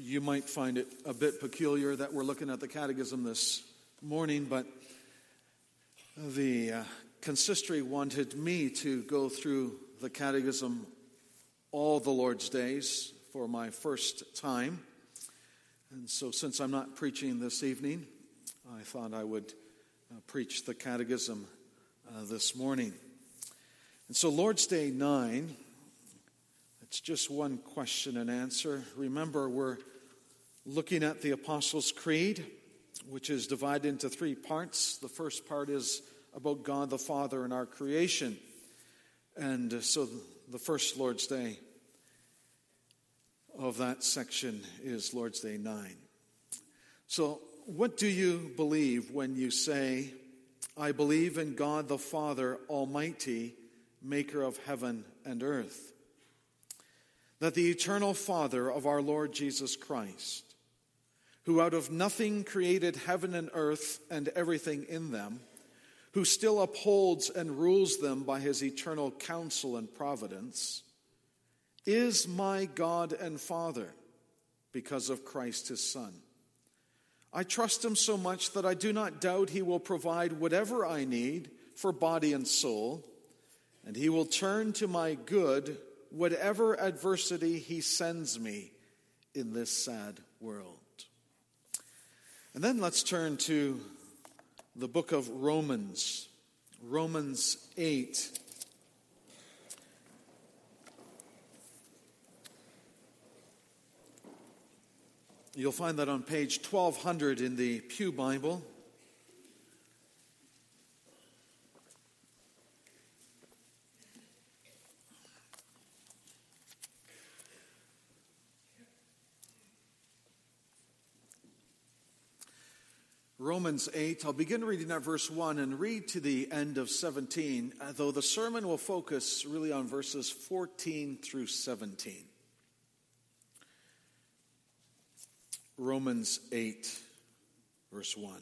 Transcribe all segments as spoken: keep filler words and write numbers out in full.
You might find it a bit peculiar that we're looking at the Catechism this morning, but the uh, consistory wanted me to go through the Catechism all the Lord's days for my first time. And so since I'm not preaching this evening, I thought I would uh, preach the Catechism uh, this morning. And so Lord's Day nine, it's just one question and answer. Remember, we're looking at the Apostles' Creed, which is divided into three parts. The first part is about God the Father and our creation. And so the first Lord's Day of that section is Lord's Day nine. So what do you believe when you say, I believe in God the Father Almighty, maker of heaven and earth? That the eternal Father of our Lord Jesus Christ, who out of nothing created heaven and earth and everything in them, who still upholds and rules them by his eternal counsel and providence, is my God and Father because of Christ his Son. I trust him so much that I do not doubt he will provide whatever I need for body and soul, and he will turn to my good whatever adversity he sends me in this sad world. And then let's turn to the book of Romans, Romans eight. You'll find that on page twelve hundred in the Pew Bible. Romans eight, I'll begin reading at verse one and read to the end of seventeen, though the sermon will focus really on verses fourteen through seventeen. Romans eight, verse one.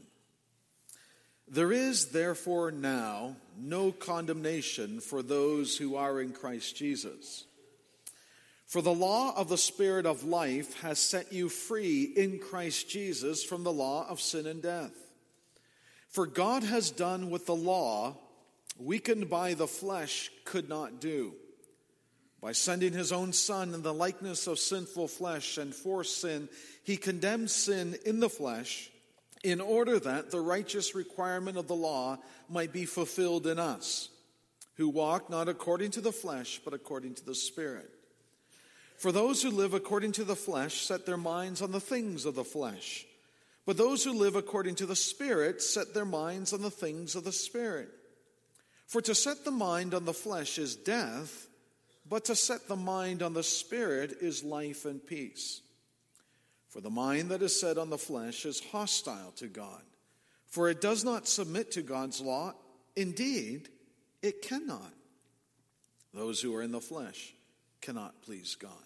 There is therefore now no condemnation for those who are in Christ Jesus. For the law of the Spirit of life has set you free in Christ Jesus from the law of sin and death. For God has done what the law, weakened by the flesh, could not do. By sending his own Son in the likeness of sinful flesh and for sin, he condemned sin in the flesh in order that the righteous requirement of the law might be fulfilled in us, who walk not according to the flesh, but according to the Spirit. For those who live according to the flesh set their minds on the things of the flesh, but those who live according to the Spirit set their minds on the things of the Spirit. For to set the mind on the flesh is death, but to set the mind on the Spirit is life and peace. For the mind that is set on the flesh is hostile to God, for it does not submit to God's law. Indeed, it cannot. Those who are in the flesh cannot please God.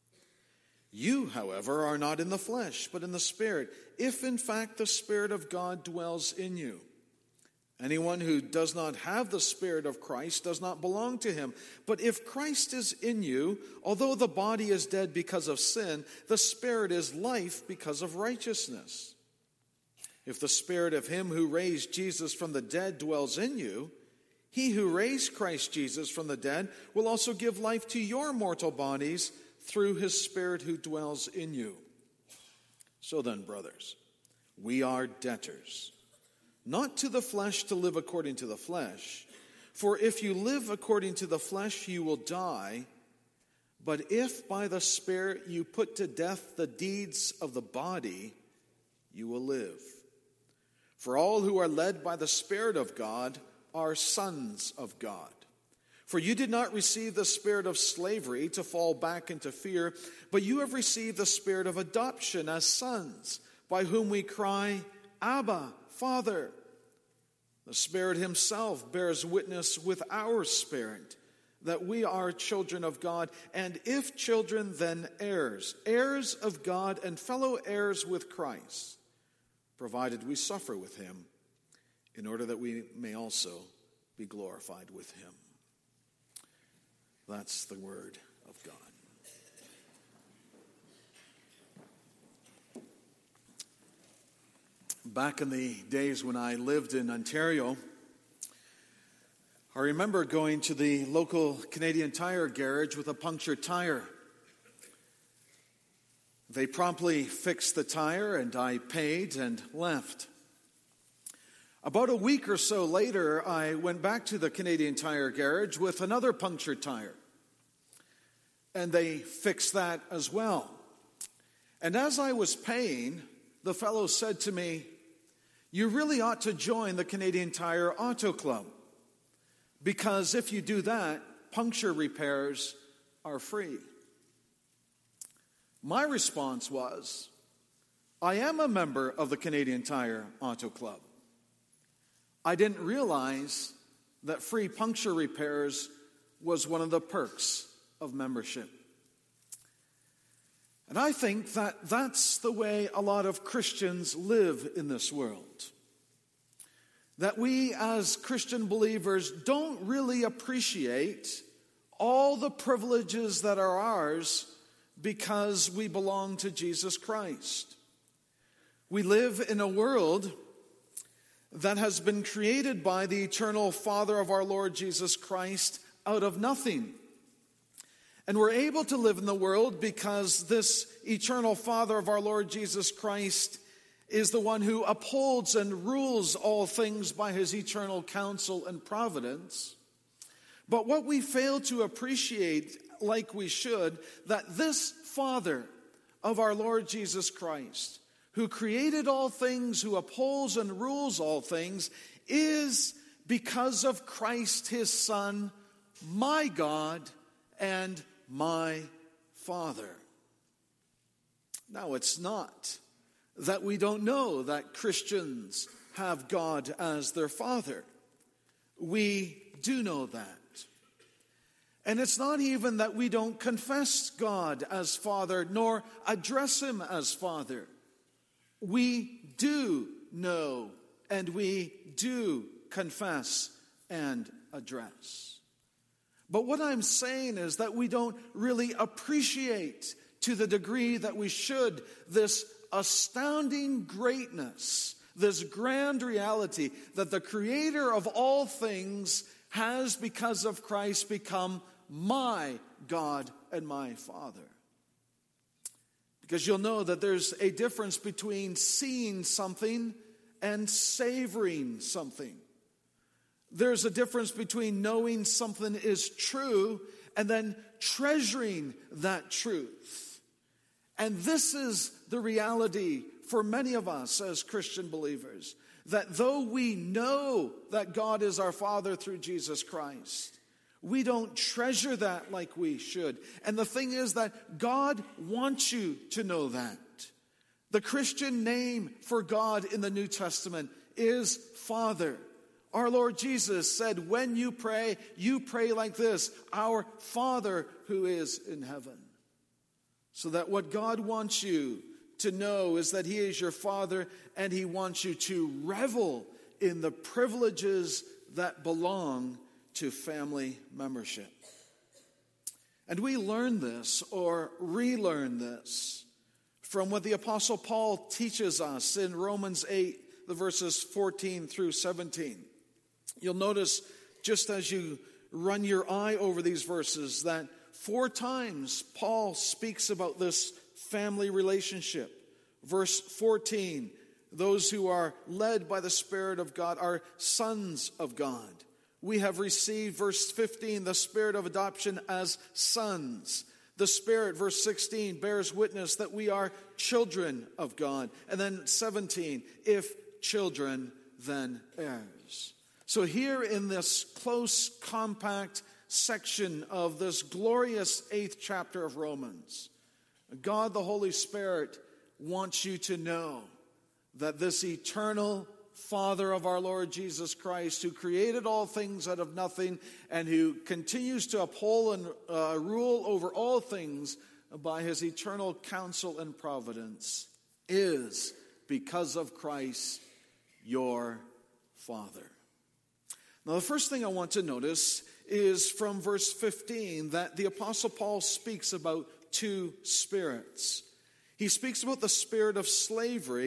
You, however, are not in the flesh, but in the Spirit, if in fact the Spirit of God dwells in you. Anyone who does not have the Spirit of Christ does not belong to him. But if Christ is in you, although the body is dead because of sin, the Spirit is life because of righteousness. If the Spirit of him who raised Jesus from the dead dwells in you, he who raised Christ Jesus from the dead will also give life to your mortal bodies through his Spirit who dwells in you. So then, brothers, we are debtors, not to the flesh to live according to the flesh. For if you live according to the flesh, you will die. But if by the Spirit you put to death the deeds of the body, you will live. For all who are led by the Spirit of God are sons of God. For you did not receive the spirit of slavery to fall back into fear, but you have received the spirit of adoption as sons, by whom we cry, Abba, Father. The Spirit himself bears witness with our spirit that we are children of God, and if children, then heirs, heirs of God and fellow heirs with Christ, provided we suffer with him, in order that we may also be glorified with him. That's the word of God. Back in the days when I lived in Ontario, I remember going to the local Canadian Tire garage with a punctured tire. They promptly fixed the tire and I paid and left. About a week or so later, I went back to the Canadian Tire garage with another punctured tire. And they fixed that as well. And as I was paying, the fellow said to me, "You really ought to join the Canadian Tire Auto Club, because if you do that, puncture repairs are free." My response was, I am a member of the Canadian Tire Auto Club. I didn't realize that free puncture repairs was one of the perks of membership. And I think that that's the way a lot of Christians live in this world. That we as Christian believers don't really appreciate all the privileges that are ours because we belong to Jesus Christ. We live in a world that has been created by the eternal Father of our Lord Jesus Christ out of nothing. And we're able to live in the world because this eternal Father of our Lord Jesus Christ is the one who upholds and rules all things by his eternal counsel and providence. But what we fail to appreciate, like we should, that this Father of our Lord Jesus Christ, who created all things, who upholds and rules all things, is because of Christ his Son, my God and my Father. Now, it's not that we don't know that Christians have God as their Father. We do know that. And it's not even that we don't confess God as Father, nor address him as Father. We do know, and we do confess and address. But what I'm saying is that we don't really appreciate to the degree that we should this astounding greatness, this grand reality that the Creator of all things has, because of Christ, become my God and my Father. Because you'll know that there's a difference between seeing something and savoring something. There's a difference between knowing something is true and then treasuring that truth. And this is the reality for many of us as Christian believers, that though we know that God is our Father through Jesus Christ, we don't treasure that like we should. And the thing is that God wants you to know that. The Christian name for God in the New Testament is Father. Our Lord Jesus said, when you pray, you pray like this: Our Father who is in heaven. So that what God wants you to know is that he is your Father, and he wants you to revel in the privileges that belong to family membership. And we learn this, or relearn this, from what the Apostle Paul teaches us in Romans eight, the verses fourteen through seventeen. You'll notice, just as you run your eye over these verses, that four times Paul speaks about this family relationship. Verse fourteen, those who are led by the Spirit of God are sons of God. We have received, verse fifteen, the Spirit of adoption as sons. The Spirit, verse sixteen, bears witness that we are children of God. And then seventeen, if children, then heirs. So here in this close, compact section of this glorious eighth chapter of Romans, God the Holy Spirit wants you to know that this eternal Father of our Lord Jesus Christ, who created all things out of nothing and who continues to uphold and uh, rule over all things by his eternal counsel and providence, is, because of Christ, your Father. Now, the first thing I want to notice is from verse fifteen that the Apostle Paul speaks about two spirits. He speaks about the spirit of slavery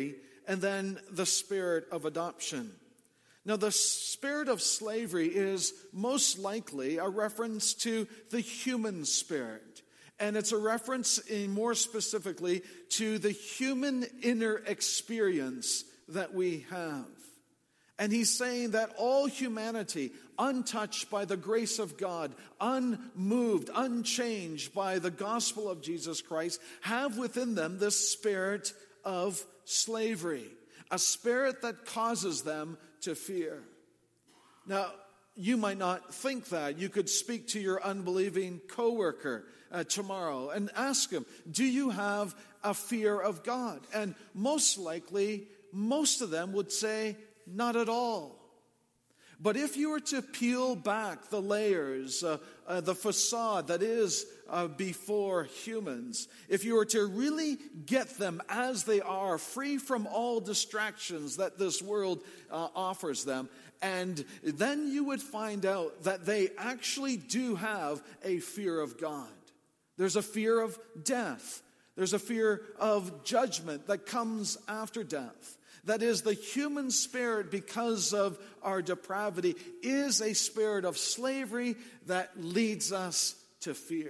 and then the spirit of adoption. Now, the spirit of slavery is most likely a reference to the human spirit. And it's a reference, in more specifically, to the human inner experience that we have. And he's saying that all humanity, untouched by the grace of God, unmoved, unchanged by the gospel of Jesus Christ, have within them this spirit of slavery, a spirit that causes them to fear. Now, you might not think that. You could speak to your unbelieving coworker uh, tomorrow and ask him, do you have a fear of God? And most likely, most of them would say, not at all. But if you were to peel back the layers, uh, uh, the facade that is uh, before humans, if you were to really get them as they are, free from all distractions that this world uh, offers them, and then you would find out that they actually do have a fear of God. There's a fear of death. There's a fear of judgment that comes after death. That is, the human spirit, because of our depravity, is a spirit of slavery that leads us to fear.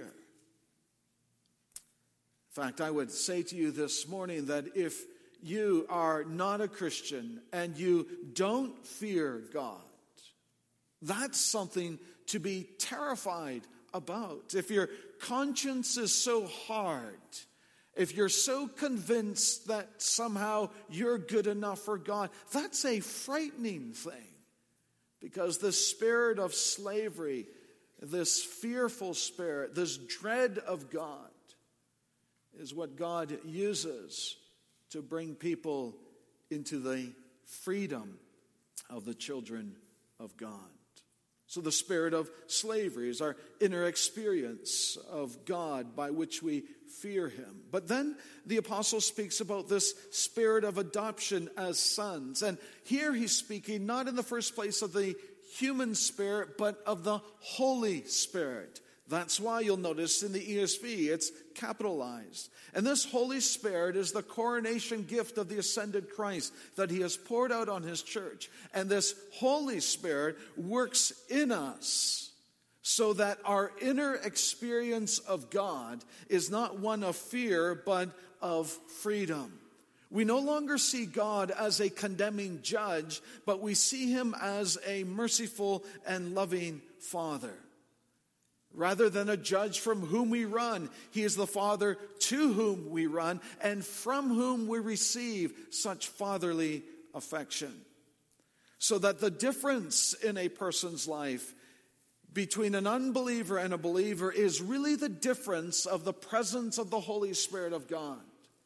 In fact, I would say to you this morning that if you are not a Christian and you don't fear God, that's something to be terrified about. If your conscience is so hard, if you're so convinced that somehow you're good enough for God, that's a frightening thing. Because the spirit of slavery, this fearful spirit, this dread of God, is what God uses to bring people into the freedom of the children of God. So the spirit of slavery is our inner experience of God by which we fear him. But then the apostle speaks about this spirit of adoption as sons. And here he's speaking not in the first place of the human spirit, but of the Holy Spirit. That's why you'll notice in the E S V it's capitalized. And this Holy Spirit is the coronation gift of the ascended Christ that he has poured out on his church. And this Holy Spirit works in us so that our inner experience of God is not one of fear, but of freedom. We no longer see God as a condemning judge, but we see him as a merciful and loving Father. Rather than a judge from whom we run, he is the Father to whom we run and from whom we receive such fatherly affection. So that the difference in a person's life between an unbeliever and a believer is really the difference of the presence of the Holy Spirit of God.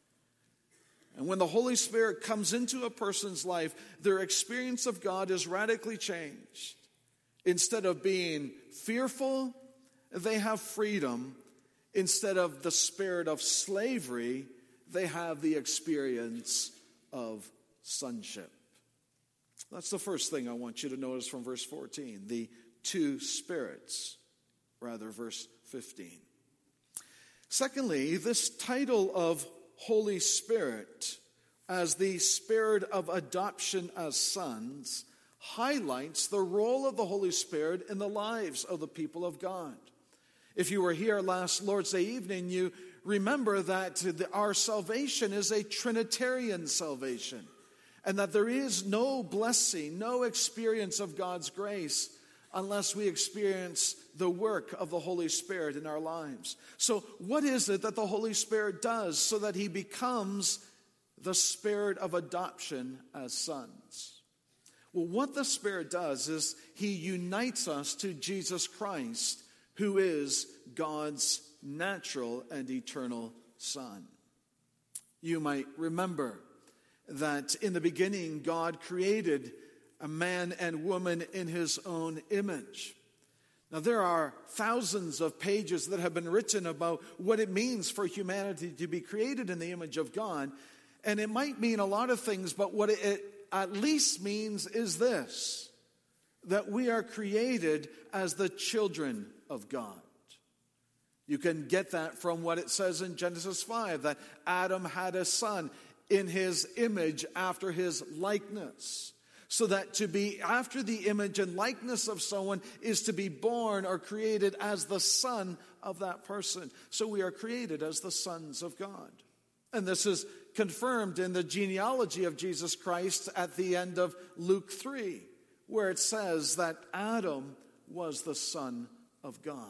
And when the Holy Spirit comes into a person's life, their experience of God is radically changed. Instead of being fearful, they have freedom. Instead of the spirit of slavery, they have the experience of sonship. That's the first thing I want you to notice from verse fourteen, the two spirits, rather verse fifteen. Secondly, this title of Holy Spirit as the spirit of adoption as sons highlights the role of the Holy Spirit in the lives of the people of God. If you were here last Lord's Day evening, you remember that our salvation is a Trinitarian salvation, and that there is no blessing, no experience of God's grace unless we experience the work of the Holy Spirit in our lives. So what is it that the Holy Spirit does so that he becomes the spirit of adoption as sons? Well, what the Spirit does is he unites us to Jesus Christ, who is God's natural and eternal Son. You might remember that in the beginning, God created a man and woman in his own image. Now, there are thousands of pages that have been written about what it means for humanity to be created in the image of God. And it might mean a lot of things, but what it at least means is this: that we are created as the children of God. You can get that from what it says in Genesis five, that Adam had a son. in his image after his likeness. So that to be after the image and likeness of someone is to be born or created as the son of that person. So we are created as the sons of God. And this is confirmed in the genealogy of Jesus Christ at the end of Luke three, where it says that Adam was the son of God.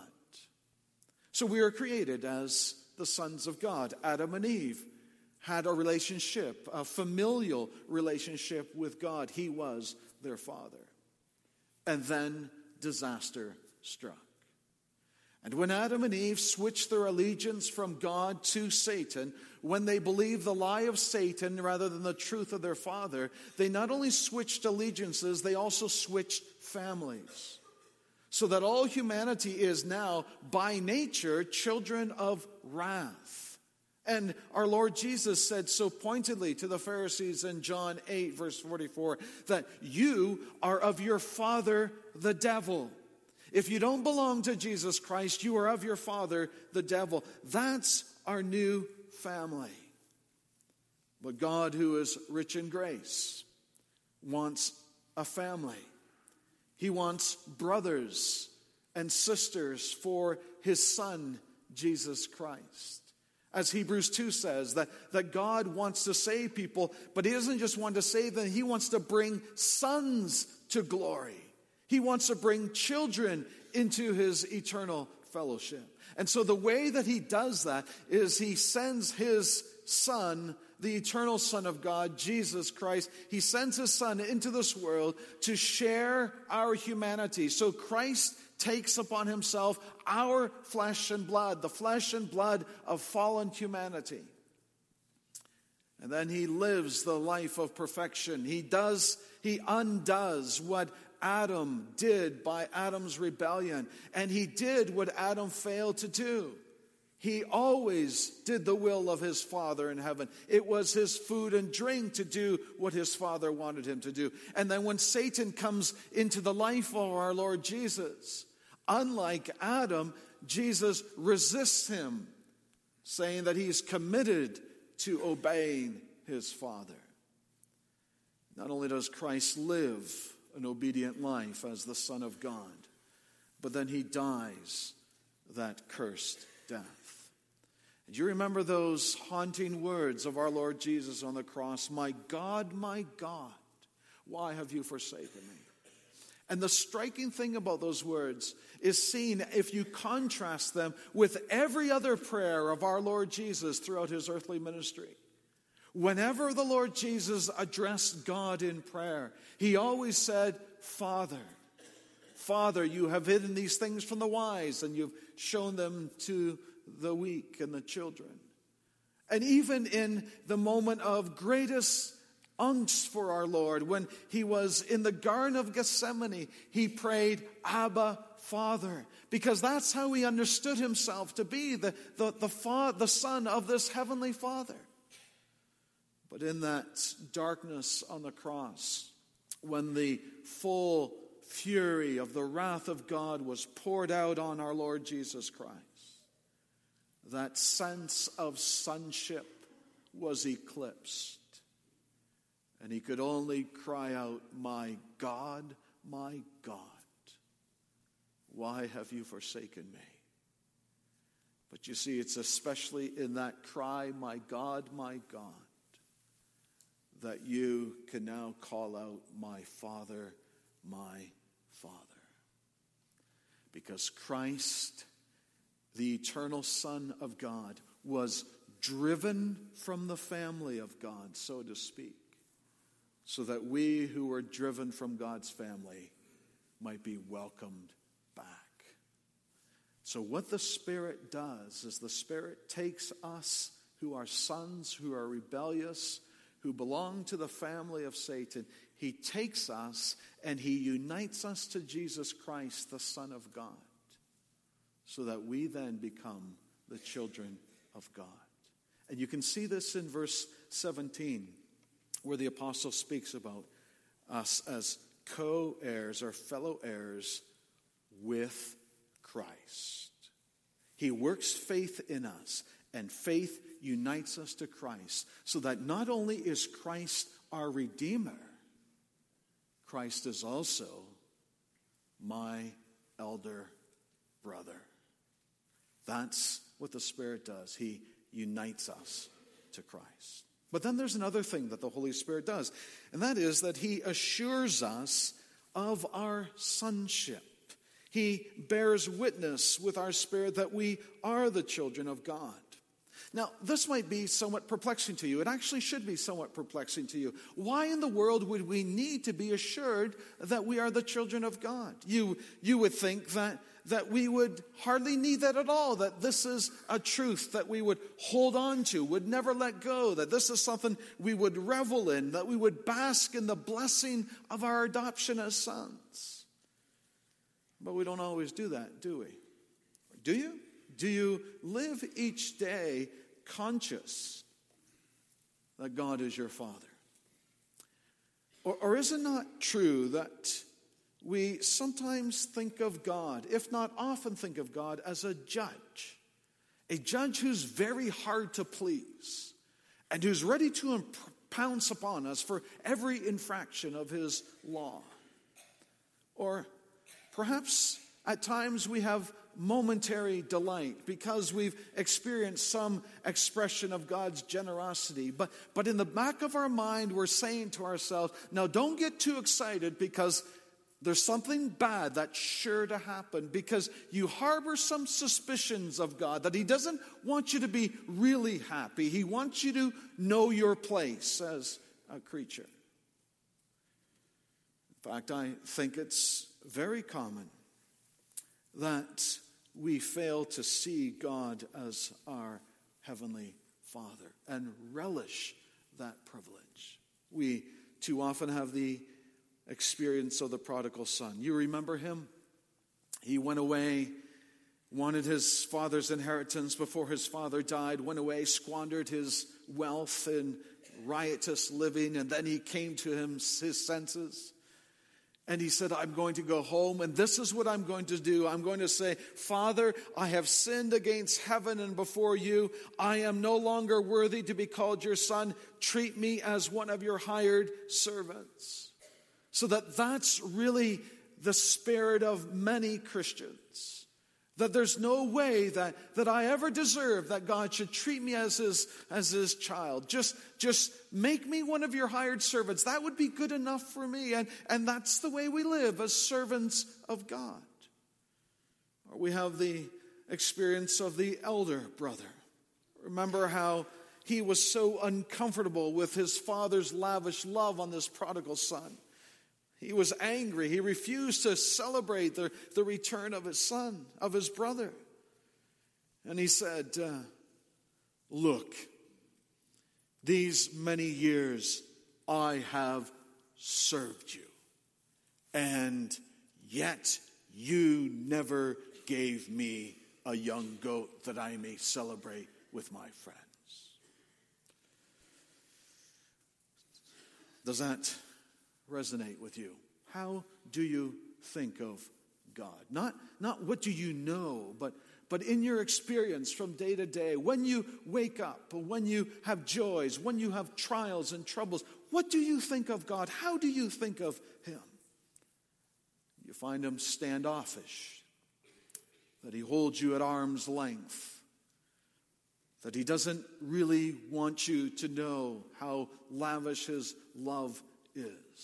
So we are created as the sons of God. Adam and Eve had a relationship, a familial relationship with God. He was their father. And then disaster struck. And when Adam and Eve switched their allegiance from God to Satan, when they believed the lie of Satan rather than the truth of their father, they not only switched allegiances, they also switched families. So that all humanity is now, by nature, children of wrath. And our Lord Jesus said so pointedly to the Pharisees in John eight, verse forty-four, that you are of your father, the devil. If you don't belong to Jesus Christ, you are of your father, the devil. That's our new family. But God, who is rich in grace, wants a family. He wants brothers and sisters for his son, Jesus Christ. As Hebrews two says, that, that God wants to save people, but he doesn't just want to save them, he wants to bring sons to glory. He wants to bring children into his eternal fellowship. And so the way that he does that is he sends his son, the eternal Son of God, Jesus Christ. He sends his son into this world to share our humanity. So Christ takes upon himself our flesh and blood, the flesh and blood of fallen humanity. And then he lives the life of perfection. He does, he undoes what Adam did by Adam's rebellion. And he did what Adam failed to do. He always did the will of his Father in heaven. It was his food and drink to do what his Father wanted him to do. And then when Satan comes into the life of our Lord Jesus, unlike Adam, Jesus resists him, saying that he's committed to obeying his Father. Not only does Christ live an obedient life as the Son of God, but then he dies that cursed death. And you remember those haunting words of our Lord Jesus on the cross, "My God, my God, why have you forsaken me?" And the striking thing about those words is seen if you contrast them with every other prayer of our Lord Jesus throughout his earthly ministry. Whenever the Lord Jesus addressed God in prayer, he always said, "Father, Father, you have hidden these things from the wise, and you've shown them to the weak and the children." And even in the moment of greatest angst for our Lord, when he was in the Garden of Gethsemane, he prayed, "Abba, Father," because that's how he understood himself to be, the, the, the, fa- the son of this heavenly Father. But in that darkness on the cross, when the full fury of the wrath of God was poured out on our Lord Jesus Christ, that sense of sonship was eclipsed. And he could only cry out, "My God, my God, why have you forsaken me?" But you see, it's especially in that cry, "My God, my God," that you can now call out, "My Father, my Father." Because Christ, the eternal Son of God, was driven from the family of God, so to speak, so that we who were driven from God's family might be welcomed back. So what the Spirit does is the Spirit takes us who are sons, who are rebellious, who belong to the family of Satan. He takes us and he unites us to Jesus Christ, the Son of God, so that we then become the children of God. And you can see this in verse seventeen, where the apostle speaks about us as co-heirs or fellow heirs with Christ. He works faith in us, and faith unites us to Christ, so that not only is Christ our Redeemer, Christ is also my elder brother. That's what the Spirit does. He unites us to Christ. But then there's another thing that the Holy Spirit does, and that is that he assures us of our sonship. He bears witness with our spirit that we are the children of God. Now, this might be somewhat perplexing to you. It actually should be somewhat perplexing to you. Why in the world would we need to be assured that we are the children of God? You, you would think that, that we would hardly need that at all, that this is a truth that we would hold on to, would never let go, that this is something we would revel in, that we would bask in the blessing of our adoption as sons. But we don't always do that, do we? Do you? Do you live each day conscious that God is your Father? Or, or is it not true that we sometimes think of God, if not often think of God, as a judge? A judge who's very hard to please and who's ready to imp- pounce upon us for every infraction of his law. Or perhaps at times we have momentary delight because we've experienced some expression of God's generosity. But, but in the back of our mind, we're saying to ourselves, now don't get too excited because there's something bad that's sure to happen, because you harbor some suspicions of God that he doesn't want you to be really happy. He wants you to know your place as a creature. In fact, I think it's very common that we fail to see God as our Heavenly Father and relish that privilege. We too often have the experience of the prodigal son. You remember him? He went away, wanted his father's inheritance before his father died, went away, squandered his wealth in riotous living, and then he came to him, his senses. And he said, I'm going to go home, and this is what I'm going to do. I'm going to say, Father, I have sinned against heaven and before you. I am no longer worthy to be called your son. Treat me as one of your hired servants. So that that's really the spirit of many Christians. That there's no way that, that I ever deserve that God should treat me as his, as his child. Just, just make me one of your hired servants. That would be good enough for me. And, and that's the way we live as servants of God. Or we have the experience of the elder brother. Remember how he was so uncomfortable with his father's lavish love on this prodigal son. He was angry. He refused to celebrate the, the return of his son, of his brother. And he said, uh, look, these many years I have served you, and yet you never gave me a young goat that I may celebrate with my friends. Does that resonate with you? How do you think of God? Not, not what do you know, but, but in your experience from day to day, when you wake up, when you have joys, when you have trials and troubles, what do you think of God? How do you think of him? You find him standoffish, that he holds you at arm's length, that he doesn't really want you to know how lavish his love is.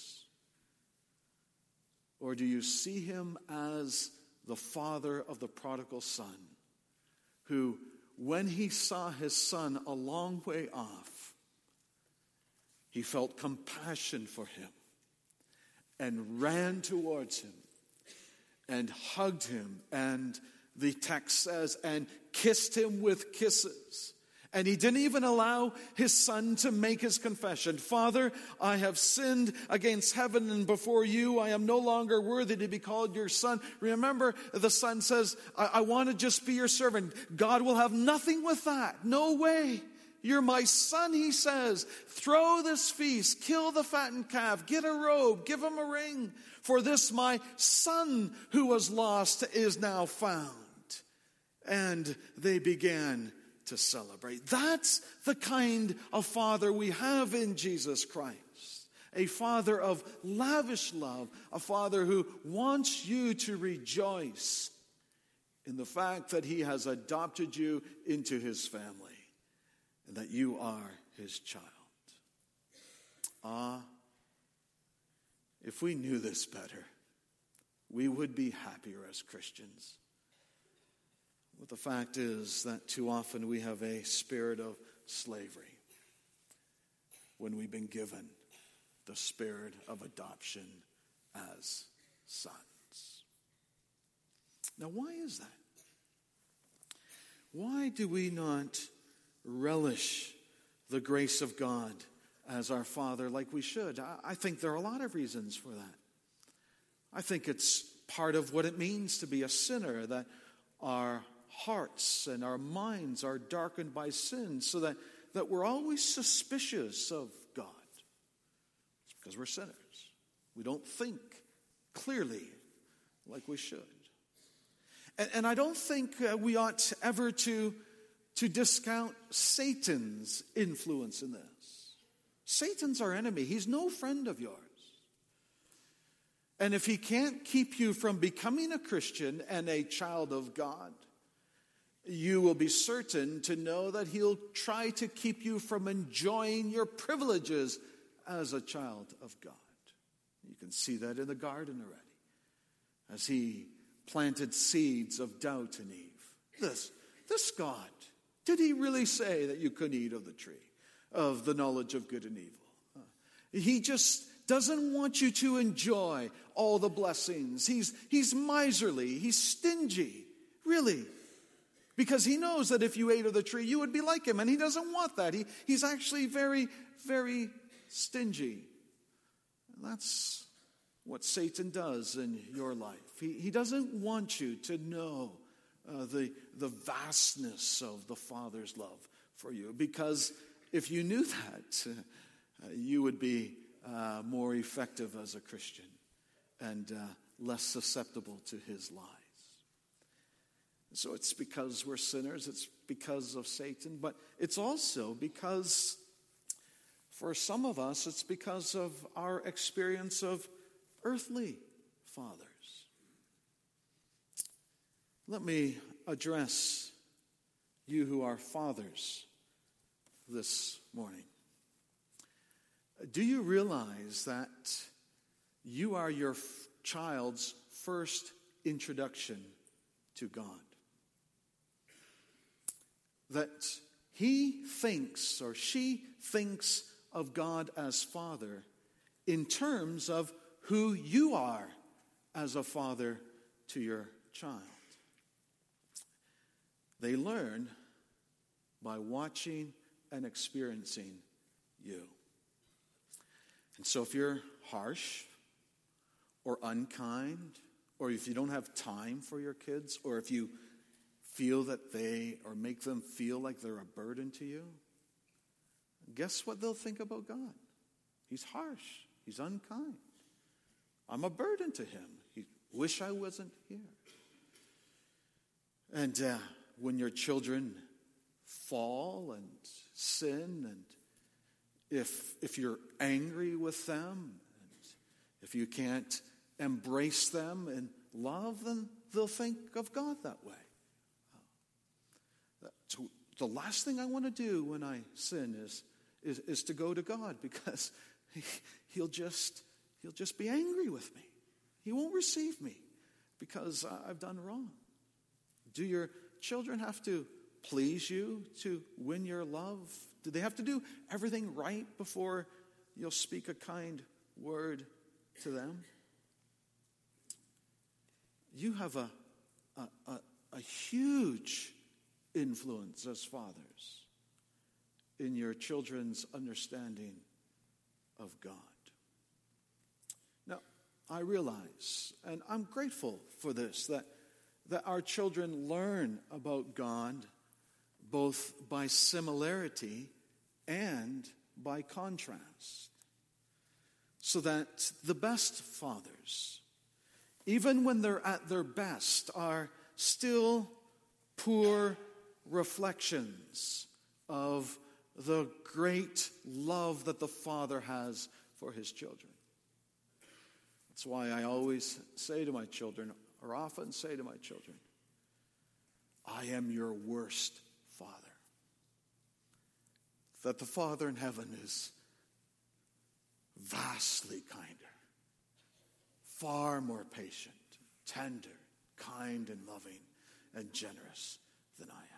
Or do you see him as the father of the prodigal son, who, when he saw his son a long way off, he felt compassion for him and ran towards him and hugged him, and the text says, and kissed him with kisses. And he didn't even allow his son to make his confession. Father, I have sinned against heaven and before you. I am no longer worthy to be called your son. Remember, the son says, I, I want to just be your servant. God will have nothing with that. No way. You're my son, he says. Throw this feast, kill the fattened calf, get a robe, give him a ring. For this my son who was lost is now found. And they began to celebrate. That's the kind of Father we have in Jesus Christ. A Father of lavish love, a Father who wants you to rejoice in the fact that he has adopted you into his family and that you are his child. Ah, if we knew this better, we would be happier as Christians. But the fact is that too often we have a spirit of slavery when we've been given the spirit of adoption as sons. Now, why is that? Why do we not relish the grace of God as our Father like we should? I think there are a lot of reasons for that. I think it's part of what it means to be a sinner, that our hearts and our minds are darkened by sin, so that, that we're always suspicious of God. It's because we're sinners. We don't think clearly like we should. And, and I don't think uh, we ought ever to, to discount Satan's influence in this. Satan's our enemy. He's no friend of yours. And if he can't keep you from becoming a Christian and a child of God, you will be certain to know that he'll try to keep you from enjoying your privileges as a child of God. You can see that in the garden already, as he planted seeds of doubt in Eve. This, this God, did he really say that you couldn't eat of the tree of the knowledge of good and evil? Uh, he just doesn't want you to enjoy all the blessings. He's, he's miserly. He's stingy. Really. Because he knows that if you ate of the tree, you would be like him. And he doesn't want that. He, he's actually very, very stingy. And that's what Satan does in your life. He, he doesn't want you to know uh, the, the vastness of the Father's love for you. Because if you knew that, uh, you would be uh, more effective as a Christian and uh, less susceptible to his lies. So it's because we're sinners, it's because of Satan, but it's also because, for some of us, it's because of our experience of earthly fathers. Let me address you who are fathers this morning. Do you realize that you are your f- child's first introduction to God? That he thinks or she thinks of God as Father in terms of who you are as a father to your child. They learn by watching and experiencing you. And so if you're harsh or unkind, or if you don't have time for your kids, or if you feel that they, or make them feel like they're a burden to you, guess what they'll think about God? He's harsh. He's unkind. I'm a burden to him. He wish I wasn't here. And uh, when your children fall and sin, and if if you're angry with them, and if you can't embrace them in love, then they'll think of God that way. So the last thing I want to do when I sin is, is, is to go to God, because he, he'll just he'll just be angry with me. He won't receive me because I've done wrong. Do your children have to please you to win your love? Do they have to do everything right before you'll speak a kind word to them? You have a a, a, a huge influence as fathers in your children's understanding of God. Now, I realize, and I'm grateful for this, that, that our children learn about God both by similarity and by contrast. So that the best fathers, even when they're at their best, are still poor reflections of the great love that the Father has for his children. That's why I always say to my children, or often say to my children, I am your worst father. That the Father in heaven is vastly kinder, far more patient, tender, kind and loving and generous than I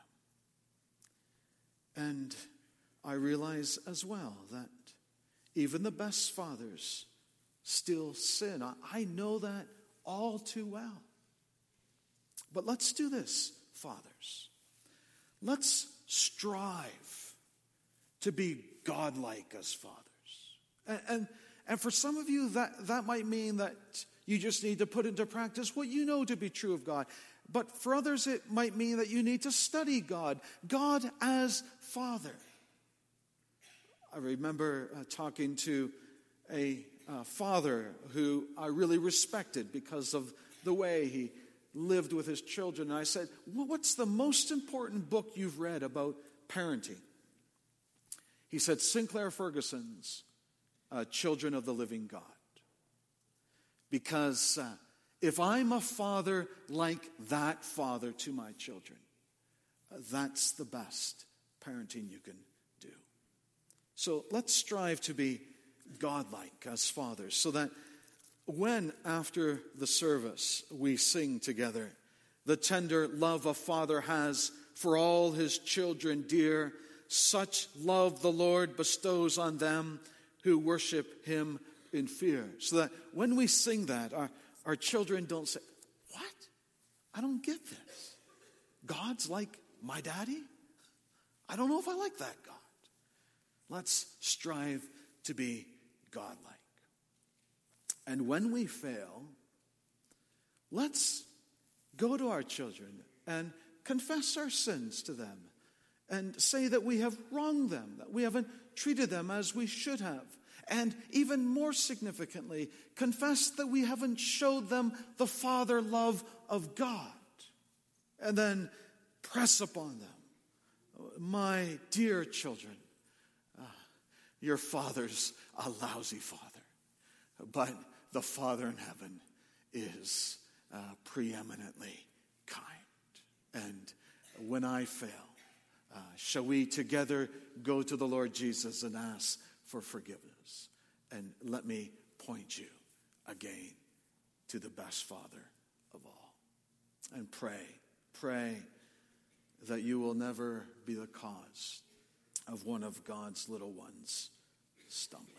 am. And I realize as well that even the best fathers still sin. I, I know that all too well. But let's do this, fathers. Let's strive to be godlike as fathers. And, and, and for some of you, that, that might mean that you just need to put into practice what you know to be true of God. But for others, it might mean that you need to study God. God as Father. I remember uh, talking to a uh, father who I really respected because of the way he lived with his children. And I said, well, what's the most important book you've read about parenting? He said, Sinclair Ferguson's uh, Children of the Living God. Because uh, if I'm a father like that father to my children, uh, that's the best parenting you can do. So let's strive to be godlike as fathers, so that when, after the service, we sing together, the tender love a father has for all his children dear, such love the Lord bestows on them who worship him in fear. So that when we sing that, our, our children don't say, what? I don't get this. God's like my daddy? I don't know if I like that God. Let's strive to be godlike. And when we fail, let's go to our children and confess our sins to them and say that we have wronged them, that we haven't treated them as we should have. And even more significantly, confess that we haven't showed them the father love of God. And then press upon them, my dear children, uh, your father's a lousy father, but the Father in heaven is uh, preeminently kind. And when I fail, uh, shall we together go to the Lord Jesus and ask for forgiveness? And let me point you again to the best Father of all. And pray, pray that you will never be the cause of one of God's little ones stumbling.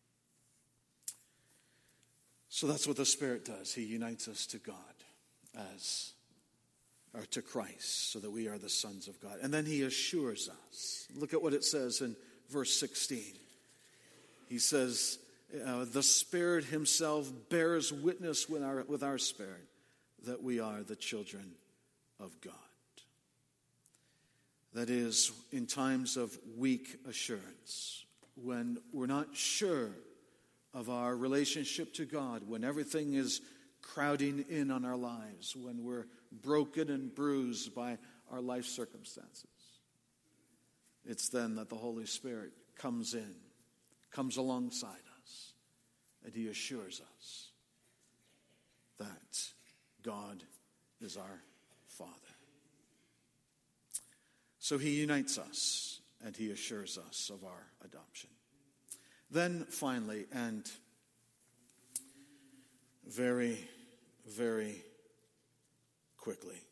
So that's what the Spirit does. He unites us to God as, or to Christ, so that we are the sons of God. And then he assures us. Look at what it says in verse sixteen. He says, uh, the Spirit himself bears witness with our, with our spirit that we are the children of God. That is, in times of weak assurance, when we're not sure of our relationship to God, when everything is crowding in on our lives, when we're broken and bruised by our life circumstances. It's then that the Holy Spirit comes in, comes alongside us, and he assures us that God is our Father. So he unites us, and he assures us of our adoption. Then finally, and very, very quickly,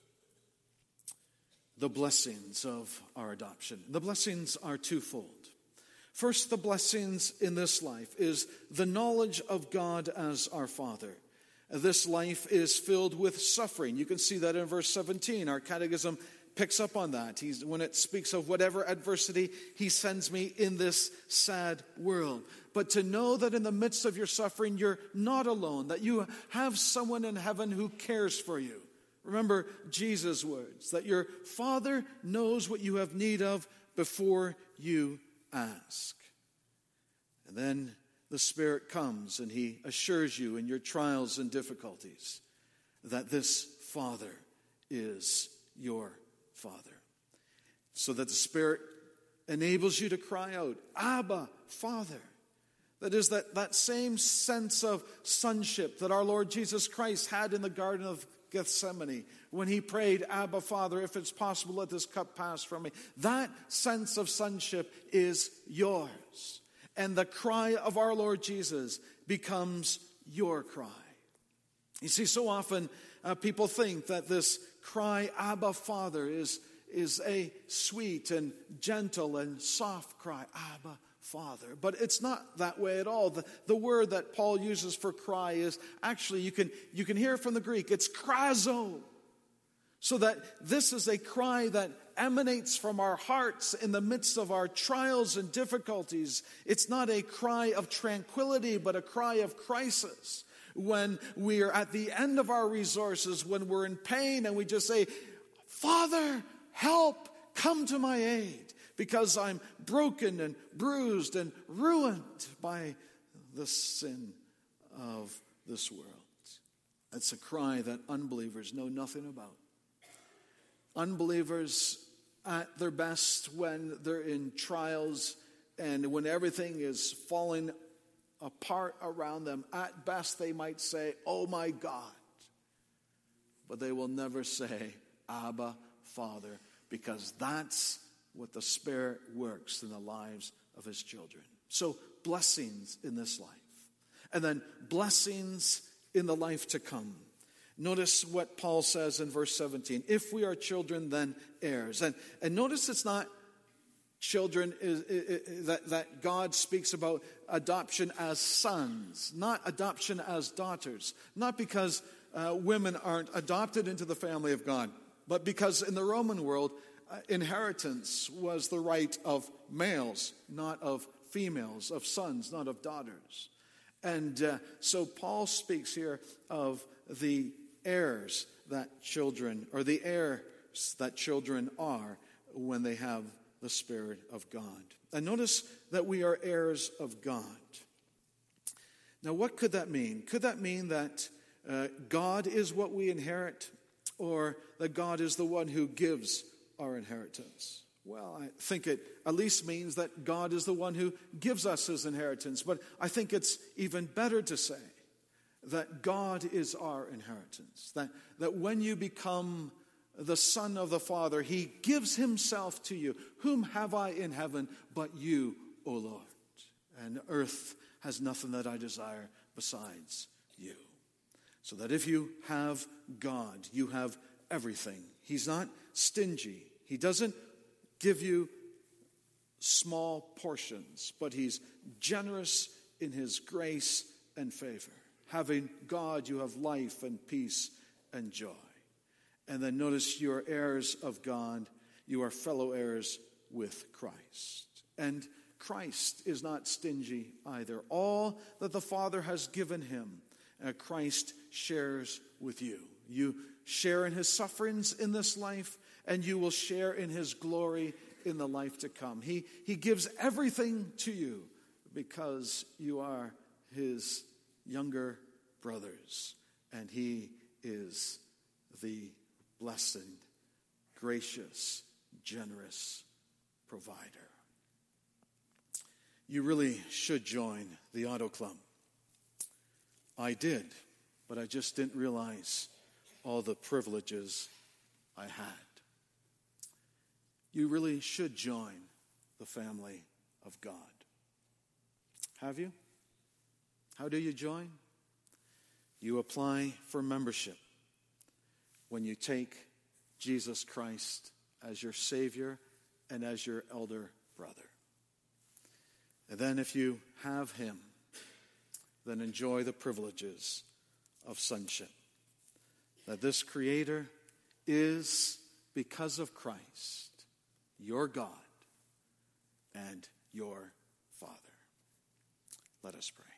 the blessings of our adoption. The blessings are twofold. First, the blessings in this life is the knowledge of God as our Father. This life is filled with suffering. You can see that in verse seventeen. Our catechism picks up on that. He's, when it speaks of whatever adversity he sends me in this sad world. But to know that in the midst of your suffering, you're not alone, that you have someone in heaven who cares for you. Remember Jesus' words, that your Father knows what you have need of before you ask. And then the Spirit comes and he assures you in your trials and difficulties that this Father is your Father. so that the Spirit enables you to cry out, Abba, Father. That is that, that same sense of sonship that our Lord Jesus Christ had in the Garden of Gethsemane when he prayed, Abba, Father, if it's possible, let this cup pass from me. That sense of sonship is yours. And the cry of our Lord Jesus becomes your cry. You see, so often uh, people think that this cry, Abba, Father, is, is a sweet and gentle and soft cry, Abba, Father. But it's not that way at all. The, the word that Paul uses for cry is actually, you can, you can hear from the Greek, it's krazo. So that this is a cry that emanates from our hearts in the midst of our trials and difficulties. It's not a cry of tranquility, but a cry of crisis. When we are at the end of our resources, when we're in pain and we just say, Father, help, come to my aid, because I'm broken and bruised and ruined by the sin of this world. It's a cry that unbelievers know nothing about. Unbelievers at their best when they're in trials and when everything is falling apart around them, at best they might say, oh my God. But they will never say, Abba, Father, because that's what the Spirit works in the lives of his children. So blessings in this life. And then blessings in the life to come. Notice what Paul says in verse seventeen. If we are children, then heirs. And, and notice it's not children is, is, is, that, that God speaks about adoption as sons, not adoption as daughters. Not because uh, women aren't adopted into the family of God, but because in the Roman world, uh, inheritance was the right of males, not of females, of sons, not of daughters. And uh, so Paul speaks here of the heirs that children, or the heirs that children are when they have the Spirit of God. And notice that we are heirs of God. Now, what could that mean? Could that mean that uh, God is what we inherit, or that God is the one who gives our inheritance? Well, I think it at least means that God is the one who gives us his inheritance. But I think it's even better to say that God is our inheritance. That, that when you become the Son of the Father, he gives himself to you. Whom have I in heaven but you, O Lord? And earth has nothing that I desire besides you. So that if you have God, you have everything. He's not stingy. He doesn't give you small portions, but he's generous in his grace and favor. Having God, you have life and peace and joy. And then notice you are heirs of God. You are fellow heirs with Christ. And Christ is not stingy either. All that the Father has given him, uh, Christ shares with you. You share in his sufferings in this life, and you will share in his glory in the life to come. He, he gives everything to you because you are his younger brothers, and he is the blessed, gracious, generous provider. You really should join the Auto Club. I did, but I just didn't realize all the privileges I had. You really should join the family of God. Have you? How do you join? You apply for membership when you take Jesus Christ as your Savior and as your elder brother. And then if you have him, then enjoy the privileges of sonship. That this Creator is, because of Christ, your God and your Father. Let us pray.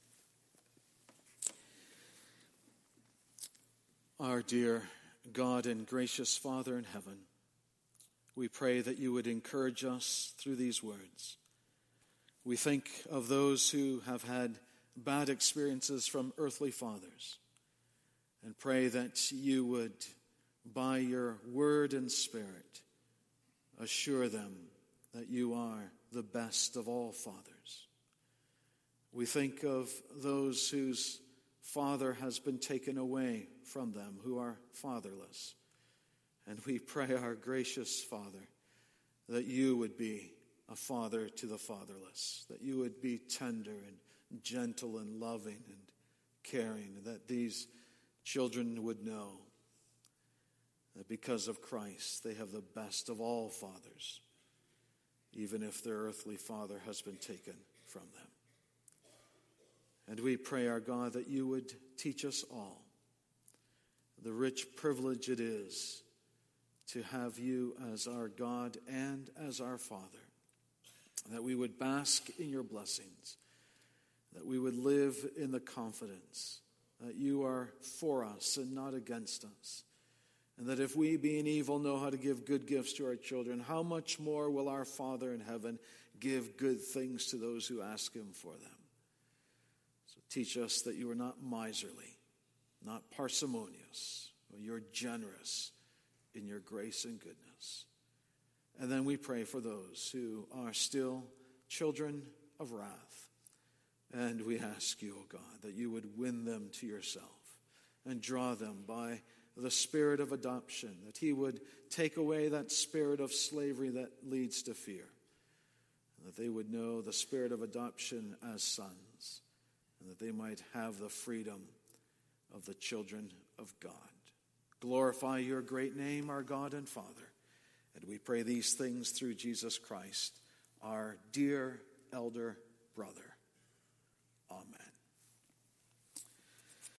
Our dear God and gracious Father in heaven, we pray that you would encourage us through these words. We think of those who have had bad experiences from earthly fathers and pray that you would, by your word and spirit, Assure them that you are the best of all fathers. We think of those whose father has been taken away from them, who are fatherless. And we pray, our gracious Father, that you would be a father to the fatherless, that you would be tender and gentle and loving and caring, and that these children would know that because of Christ they have the best of all fathers, even if their earthly father has been taken from them. And we pray, our God, that you would teach us all the rich privilege it is to have you as our God and as our Father, that we would bask in your blessings, that we would live in the confidence that you are for us and not against us, and that if we, being evil, know how to give good gifts to our children, how much more will our Father in heaven give good things to those who ask him for them? So teach us that you are not miserly, not parsimonious, but you're generous in your grace and goodness. And then we pray for those who are still children of wrath. And we ask you, O God, that you would win them to yourself and draw them by the spirit of adoption, that he would take away that spirit of slavery that leads to fear, and that they would know the spirit of adoption as sons, and that they might have the freedom of the children of God. Glorify your great name, our God and Father. And we pray these things through Jesus Christ, our dear elder brother. Amen.